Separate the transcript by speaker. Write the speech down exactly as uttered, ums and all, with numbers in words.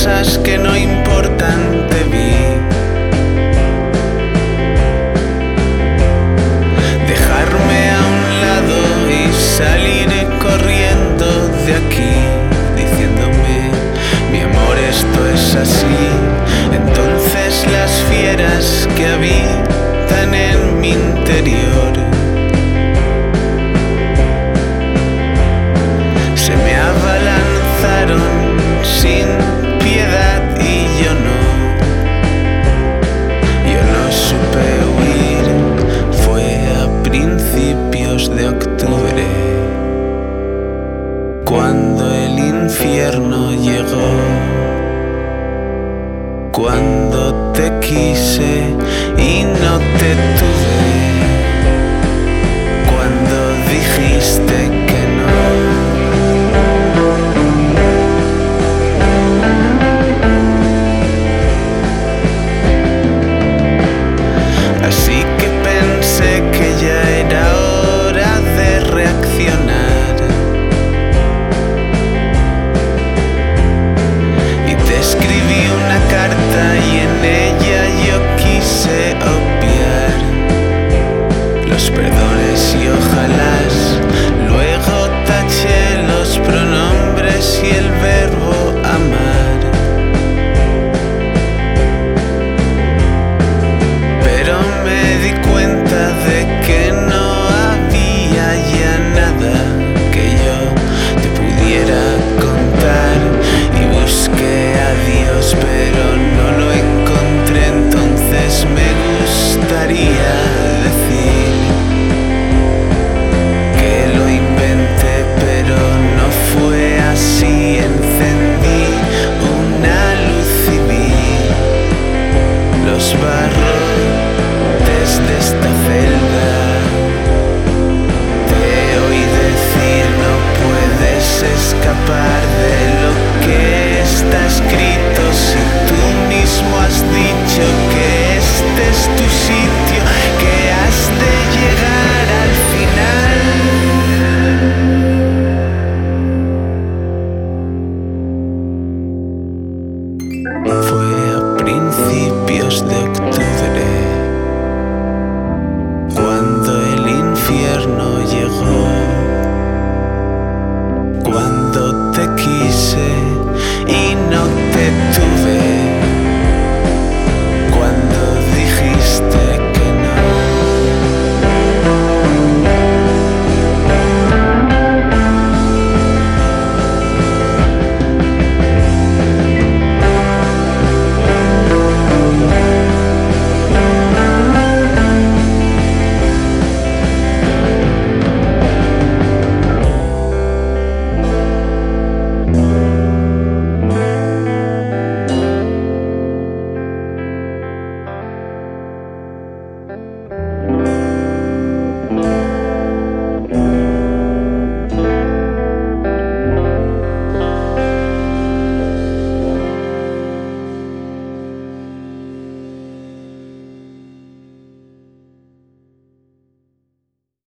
Speaker 1: cosas que no importan te vi. Dejarme a un lado y salir corriendo de aquí, diciéndome: mi amor, esto es así. Entonces las fieras que habitan en mi interior se me abalanzaron sin piedad y yo no, yo no supe huir. Fue a principios de octubre cuando el infierno llegó, cuando te quise y no te tuve, cuando dijiste que no. Así que pensé que ya era hora de reaccionar y te escribí una carta y en ella yo quise obviar los perdones y ojalás. Luego taché los pronombres y el verbo amar, pero me di cuenta de que no había ya nada que yo te pudiera contar y busqué a Dios pero no lo encontré. Entonces me gustaría decir que lo inventé pero no fue así. Encendí una luz y vi los barrotes de esta celda. Te oí decir: no puedes escapar de lo que está escrito. Si tú mismo has dicho que este es tu sitio, que has de llegar al final.